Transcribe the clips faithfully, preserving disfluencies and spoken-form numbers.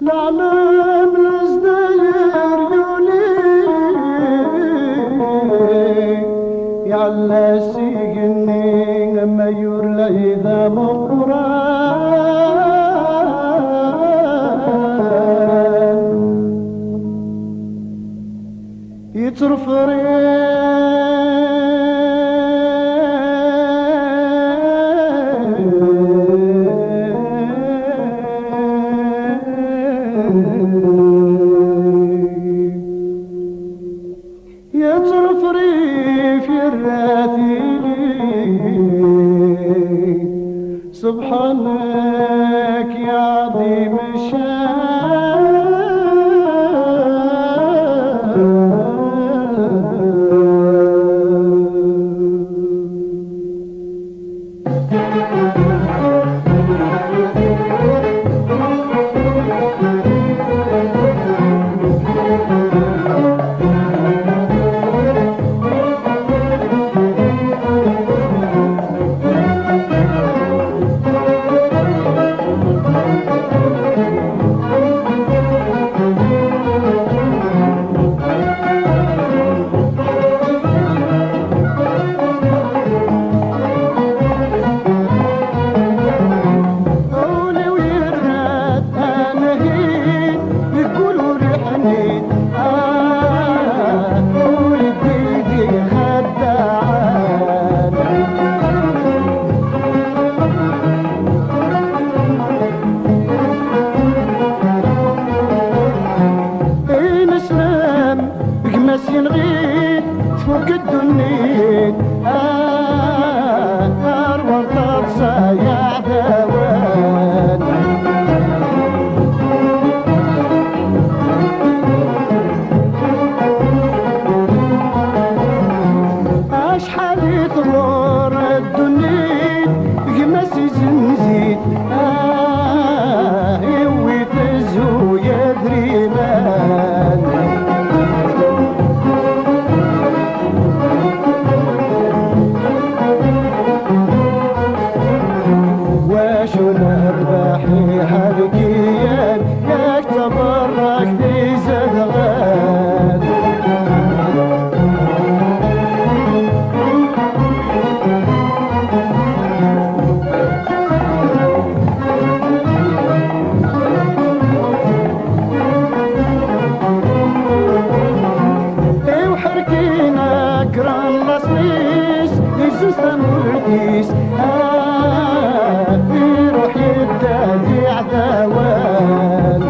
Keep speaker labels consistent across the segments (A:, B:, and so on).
A: العالم لازداير يولي يعلى سيقني ما يورلا إذا مقران يترفري يترفري في الراثي سبحانك يا عظيم الشان ينغيد فوق الدنيا آه أروى القصة يا ذوان أشحال يطور الدنيا قمسي زنزيد آه يوي تزو يدري مان نربحي حركيا ياك تبرك في زدغان اي وحركينا كران لصيص يزوز تمرديس تادي عدوان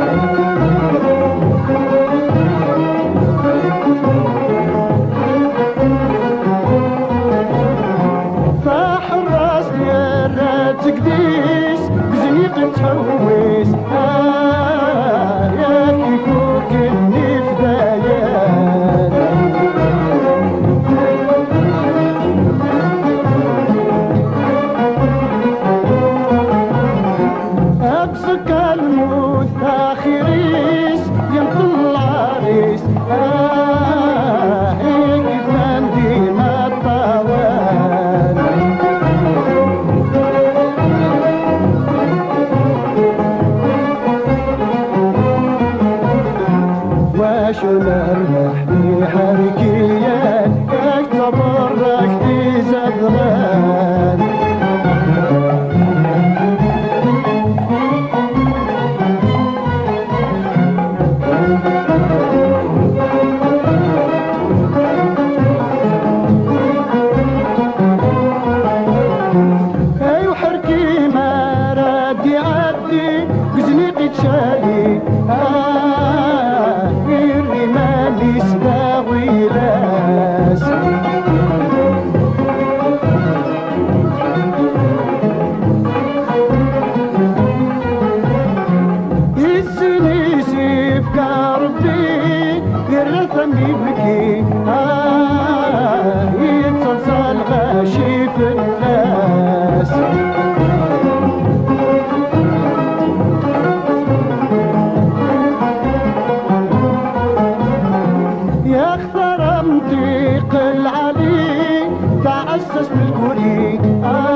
A: فاح الراس ديال تقديس بزنيق تحويس آه يا كيفوك النيف دايان أبسك المتاخريس ينطل العريس آه هيك كان ديما الطوال واش نربح في حركيات ياك تبرك في زدغان اي وحركي ما راد يعدي بزنيق تشالي آه الرمال يسباوي لاس يزني سيف كاربي يرثم يبكي آه يتصل غاشي في الناس يا اختار منطق العلي تعسس بالكوري آه